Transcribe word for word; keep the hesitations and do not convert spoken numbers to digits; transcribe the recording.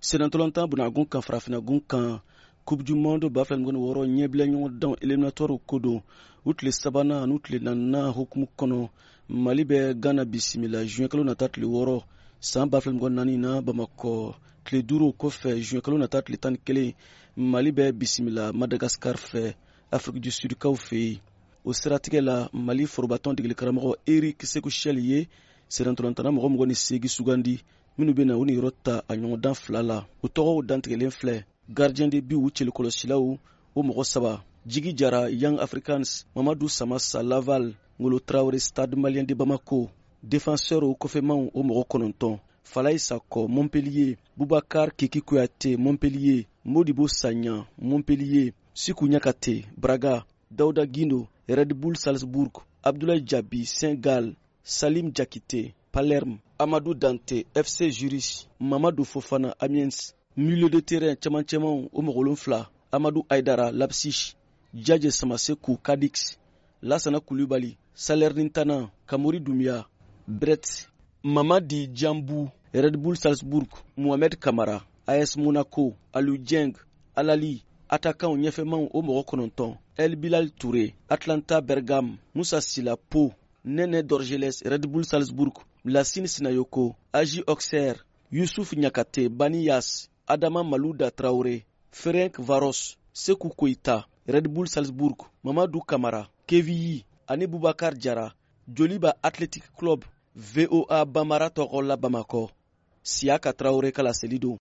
senatolanta bunagun kan farafinagun kan coupe du monde bafɛngun wɔɔrɔ ɲɛbila ɲɔgɔn dan éliminatoire ko don u tile sabanan ani tile naaninan hukumu kɔnɔ mali bɛ gana bisimila juin kalo nata tile wɔɔrɔ san bafɛngun naani na bamakɔ tile duuru kɔfɛ juin kalo nata tile tan ni kelen mali bɛ bisimila madagascar fɛ afrique du sud kaw fɛ yen o siratigɛ la mali forobatɔn degeli karamɔgɔ eric seku shɛli ye senatolantana mɔgɔ mɔgɔ ni seegi sugandi minnu bɛ na u ni yɔrɔ ta a ɲɔgɔndan fila la u tɔgɔw dantigɛlen filɛ gardien de but u cɛlikɔlɔsilaw o mɔgɔ saba jigi jara young africans mamadu samasa laval ngolo traoré stade malien de bamako défenseur o kɔfɛmanw o mɔgɔ kɔnɔntɔn falayi sakɔ montpellier bubakar keki kuyate montpellier modibo sagna montpellier siku ɲakate braga dawuda gindo red bull salzburg abdoulaye jabi saint-gall salim jakite palerme amadou dante f c juris mamadou fofana amiens milieu de terrain cɛmancɛmanw o mɔgɔ wolonfila amadou aidara lapsich jaje samaseku cadix lasana kulibali salernitana kamori dumia bret mamadi jambu red bull salzburg mohamed kamara as monaco aliou dieng alali attaquant ɲɛfɛmanw o mɔgɔ kɔnɔntɔn el bilal touré atlanta bergame musa sila po nene dorgeles red bull salzburg lasine sinayoko agi auxerre yusuf ɲakate bani yas adama malouda traoré ferenc varos seku koita red bull salzburg mamadou kamara keviyi ani bubakar jara joliba athletic club voa bamara tɔgɔ la bamakɔ siaka traoré kala selido